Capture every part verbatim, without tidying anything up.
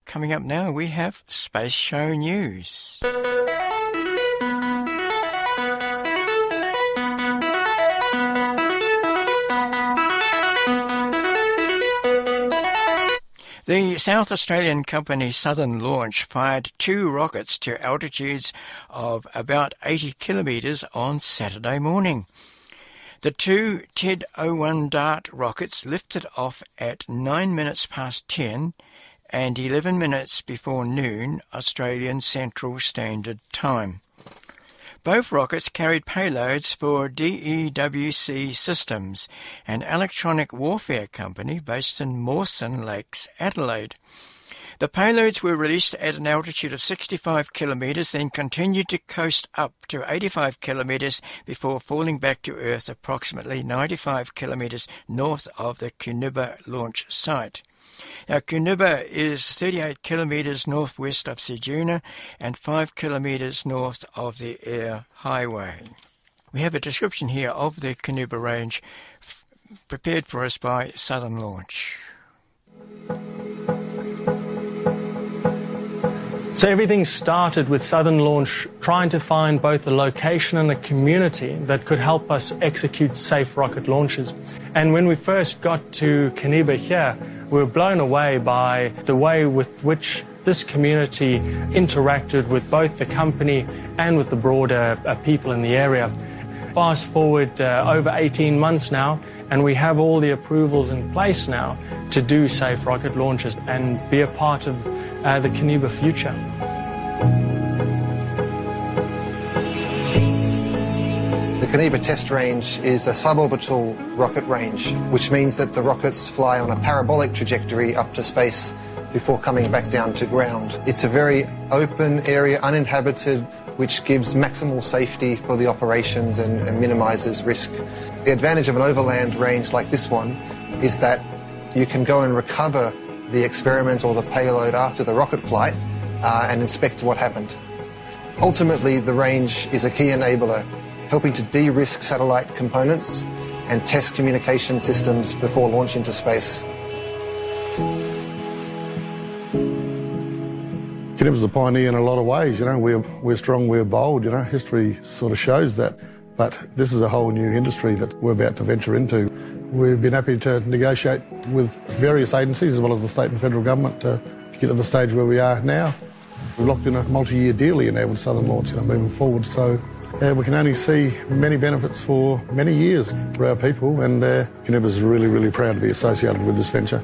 coming up now we have Space Show News. The South Australian company Southern Launch fired two rockets to altitudes of about eighty kilometres on Saturday morning. The two T E D oh one Dart rockets lifted off at nine minutes past ten and eleven minutes before noon Australian Central Standard Time. Both rockets carried payloads for D E W C Systems, an electronic warfare company based in Mawson Lakes, Adelaide. The payloads were released at an altitude of sixty-five kilometres, then continued to coast up to eighty-five kilometres before falling back to Earth approximately ninety-five kilometres north of the Cunibba launch site. Now, Cunibba is thirty-eight kilometres northwest of Ceduna and five kilometres north of the Air Highway. We have a description here of the Cunibba range f- prepared for us by Southern Launch. So everything started with Southern Launch trying to find both a location and a community that could help us execute safe rocket launches. And when we first got to Cunibba here, we were blown away by the way with which this community interacted with both the company and with the broader uh, people in the area. Fast forward uh, over eighteen months now, and we have all the approvals in place now to do safe rocket launches and be a part of uh, the Cunibba future. The Cunibba test range is a suborbital rocket range, which means that the rockets fly on a parabolic trajectory up to space before coming back down to ground. It's a very open area, uninhabited, which gives maximal safety for the operations and, and minimises risk. The advantage of an overland range like this one is that you can go and recover the experiment or the payload after the rocket flight uh, and inspect what happened. Ultimately, the range is a key enabler, helping to de-risk satellite components and test communication systems before launch into space. Cunibba's a pioneer in a lot of ways, you know, we're, we're strong, we're bold, you know, history sort of shows that, but this is a whole new industry that we're about to venture into. We've been happy to negotiate with various agencies as well as the state and federal government to, to get to the stage where we are now. We've locked in a multi-year deal here now with Southern Launch, you know, moving forward, so uh, we can only see many benefits for many years for our people, and uh, Cunibba's really, really proud to be associated with this venture.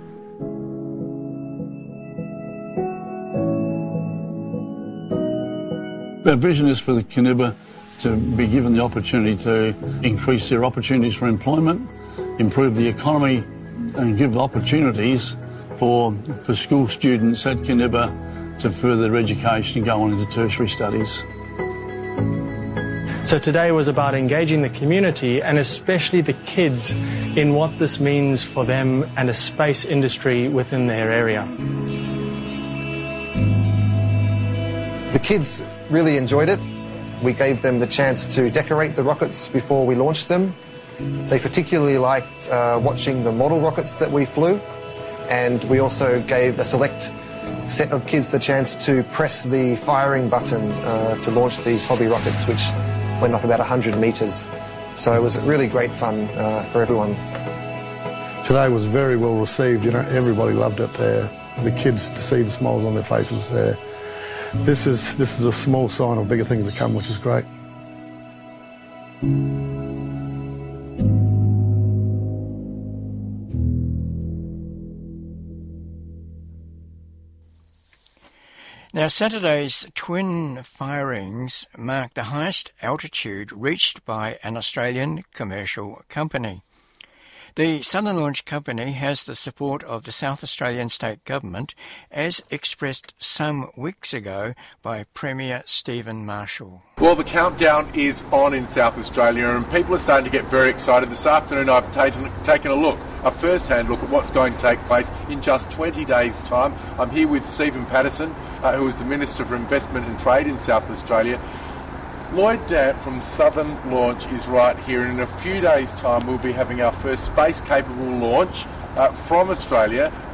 Our vision is for the Cunibba to be given the opportunity to increase their opportunities for employment, improve the economy and give opportunities for, for school students at Cunibba to further their education and go on into tertiary studies. So today was about engaging the community and especially the kids in what this means for them and a space industry within their area. The kids really enjoyed it. We gave them the chance to decorate the rockets before we launched them. They particularly liked uh, watching the model rockets that we flew, and we also gave a select set of kids the chance to press the firing button uh, to launch these hobby rockets, which went up about one hundred metres. So it was really great fun uh, for everyone. Today was very well received, you know, everybody loved it. Uh, the kids, to see the smiles on their faces there. This is, this is a small sign of bigger things to come, which is great. Now, Saturday's twin firings marked the highest altitude reached by an Australian commercial company. The Southern Launch Company has the support of the South Australian State Government, as expressed some weeks ago by Premier Stephen Marshall. Well, the countdown is on in South Australia and people are starting to get very excited. This afternoon I've taken, taken a look, a first-hand look at what's going to take place in just twenty days' time. I'm here with Stephen Patterson, uh, who is the Minister for Investment and Trade in South Australia. Lloyd Dant from Southern Launch is right here, and in a few days' time we'll be having our first space-capable launch uh, from Australia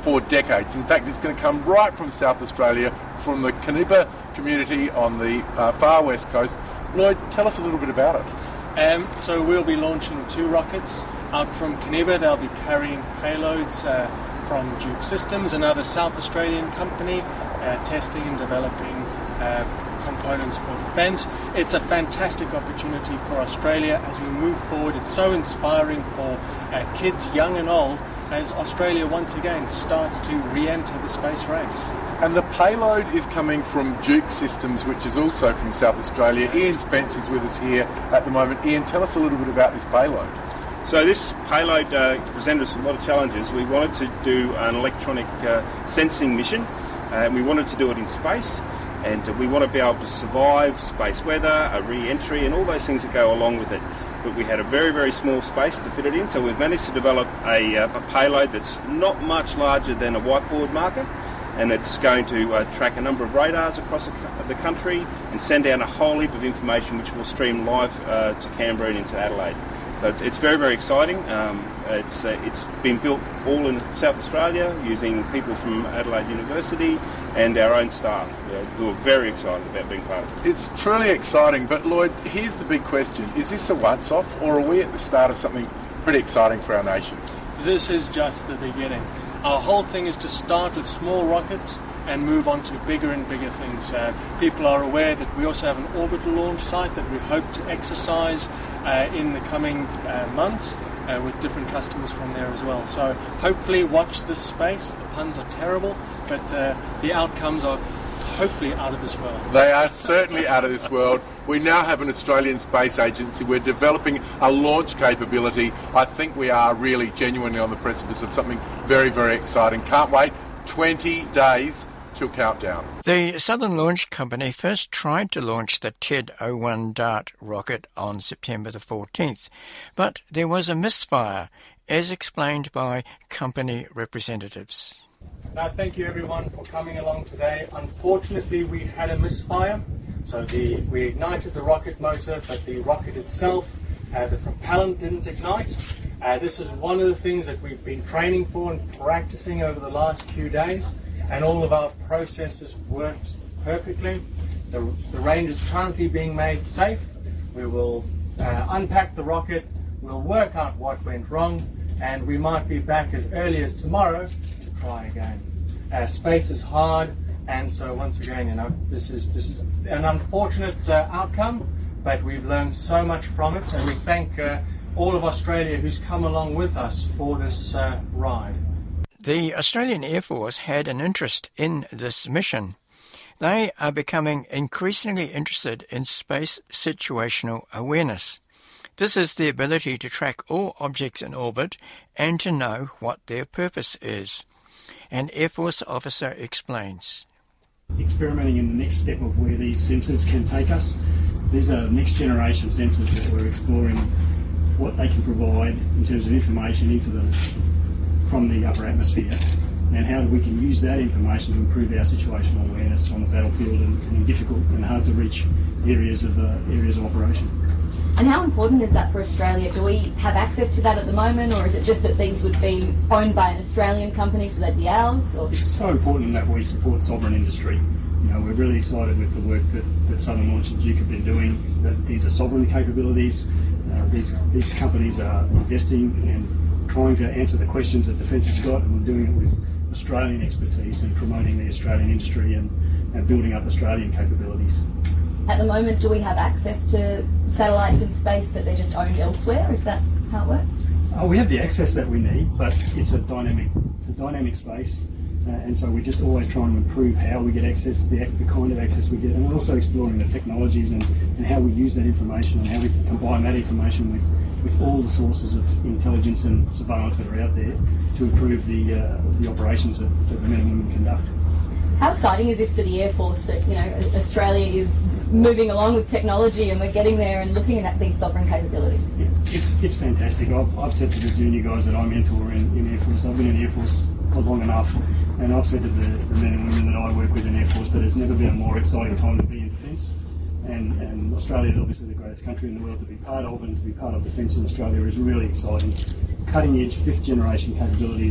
for decades. In fact, it's going to come right from South Australia, from the Caniba community on the uh, far west coast. Lloyd, tell us a little bit about it. Um, so we'll be launching two rockets out from Caniba. They'll be carrying payloads uh, from Duke Systems, another South Australian company, uh, testing and developing uh, components for defence. It's a fantastic opportunity for Australia as we move forward. It's so inspiring for uh, kids, young and old, as Australia once again starts to re-enter the space race. And the payload is coming from Duke Systems, which is also from South Australia. Ian Spence is with us here at the moment. Ian, tell us a little bit about this payload. So this payload uh, presented us a lot of challenges. We wanted to do an electronic uh, sensing mission, and uh, we wanted to do it in space, and uh, we want to be able to survive space weather, a re-entry, and all those things that go along with it. But we had a very, very small space to fit it in, so we've managed to develop a, uh, a payload that's not much larger than a whiteboard marker, and it's going to uh, track a number of radars across the country and send out a whole heap of information which will stream live uh, to Canberra and into Adelaide. So it's, it's very, very exciting. Um, it's, uh, it's been built all in South Australia using people from Adelaide University and our own staff uh, who are very excited about being part of it. It's truly exciting, but Lloyd, here's the big question. Is this a once-off, or are we at the start of something pretty exciting for our nation? This is just the beginning. Our whole thing is to start with small rockets and move on to bigger and bigger things. Uh, people are aware that we also have an orbital launch site that we hope to exercise uh, in the coming uh, months uh, with different customers from there as well. So hopefully watch this space. The puns are terrible, but uh, the outcomes are hopefully out of this world. They are certainly out of this world. We now have an Australian Space Agency. We're developing a launch capability. I think we are really genuinely on the precipice of something very, very exciting. Can't wait. twenty days till countdown. The Southern Launch Company first tried to launch the T E D oh one DART rocket on September the fourteenth, but there was a misfire, as explained by company representatives. Uh, thank you everyone for coming along today. Unfortunately, we had a misfire. So the, we ignited the rocket motor, but the rocket itself, uh, the propellant didn't ignite. Uh, this is one of the things that we've been training for and practicing over the last few days, and all of our processes worked perfectly. The, the range is currently being made safe. We will uh, unpack the rocket, we'll work out what went wrong, and we might be back as early as tomorrow to try again. Uh, space is hard, and so once again, you know, this is this is an unfortunate uh, outcome, but we've learned so much from it, and we thank uh, all of Australia who's come along with us for this uh, ride. The Australian Air Force had an interest in this mission. They are becoming increasingly interested in space situational awareness. This is the ability to track all objects in orbit and to know what their purpose is. An Air Force officer explains. Experimenting in the next step of where these sensors can take us. These are next generation sensors that we're exploring what they can provide in terms of information into the, from the upper atmosphere, and how we can use that information to improve our situational awareness on the battlefield and, and in difficult and hard to reach areas of uh, areas of operation. And how important is that for Australia? Do we have access to that at the moment, or is it just that these would be owned by an Australian company, so they'd be ours? Or? It's so important that we support sovereign industry. You know, we're really excited with the work that, that Southern Launch and Duke have been doing. That these are sovereign capabilities. Uh, these these companies are investing and trying to answer the questions that Defence has got, and we're doing it with Australian expertise and promoting the Australian industry and, and building up Australian capabilities. At the moment, do we have access to satellites in space, but they're just owned elsewhere? Is that how it works? Oh, we have the access that we need, but it's a dynamic, it's a dynamic space, uh, and so we're just always trying to improve how we get access, the, the kind of access we get, and we're also exploring the technologies and, and how we use that information and how we can combine that information with, with all the sources of intelligence and surveillance that are out there to improve the uh, the operations that, that the men and women conduct. How exciting is this for the Air Force that, you know, Australia is moving along with technology and we're getting there and looking at these sovereign capabilities? Yeah, it's it's fantastic. I've, I've said to the junior guys that I mentor in, in Air Force, I've been in Air Force for long enough, and I've said to the, the men and women that I work with in Air Force that there's never been a more exciting time to be in defence. And, and Australia is obviously the greatest country in the world to be part of, and to be part of defence in Australia is really exciting. Cutting edge, fifth generation capabilities are,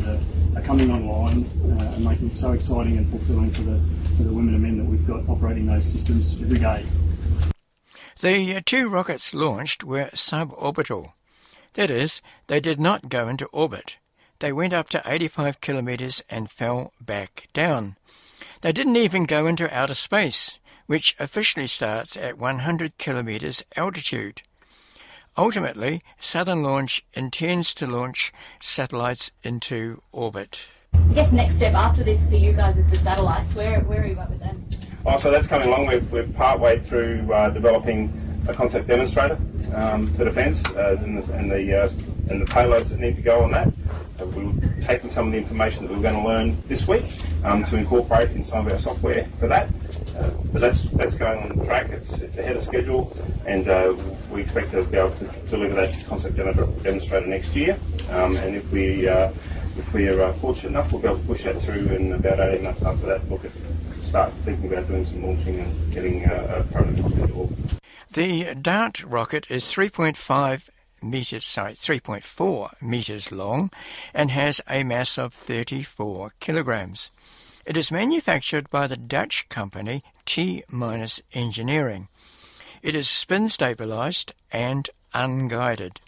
are coming online uh, and making it so exciting and fulfilling for the, for the women and men that we've got operating those systems every day. The two rockets launched were suborbital. That is, they did not go into orbit. They went up to eighty-five kilometres and fell back down. They didn't even go into outer space, which officially starts at one hundred kilometres altitude. Ultimately, Southern Launch intends to launch satellites into orbit. I guess next step after this for you guys is the satellites. Where, where are you at with them? Oh, so that's coming along. We're, we're partway through uh, developing a concept demonstrator um, for Defence uh, and the and the, uh, and the payloads that need to go on that. Uh, we're taking some of the information that we're going to learn this week um, to incorporate in some of our software for that. Uh, but that's that's going on track. It's it's ahead of schedule, and uh, we expect to be able to deliver that concept demonstrator next year. Um, and if we uh, if we are uh, fortunate enough, we'll be able to push that through in about eighteen months after that. Look at start thinking about doing some launching and getting uh, a prototype into orbit. The DART rocket is three point five metres, sorry, three point four metres long and has a mass of thirty-four kilograms. It is manufactured by the Dutch company T-Minus Engineering. It is spin-stabilised and unguided.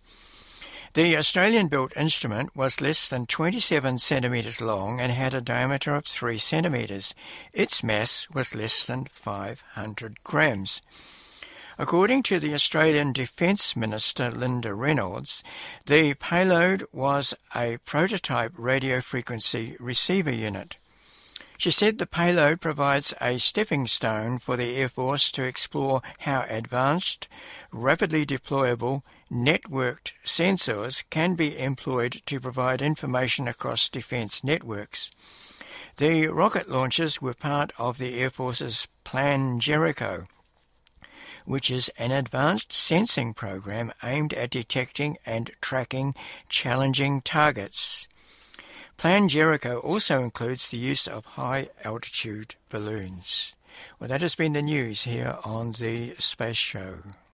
The Australian-built instrument was less than twenty-seven centimetres long and had a diameter of three centimetres. Its mass was less than five hundred grams. According to the Australian Defence Minister Linda Reynolds, the payload was a prototype radio frequency receiver unit. She said the payload provides a stepping stone for the Air Force to explore how advanced, rapidly deployable, networked sensors can be employed to provide information across defence networks. The rocket launches were part of the Air Force's Plan Jericho, which is an advanced sensing program aimed at detecting and tracking challenging targets. Plan Jericho also includes the use of high-altitude balloons. Well, that has been the news here on the Space Show.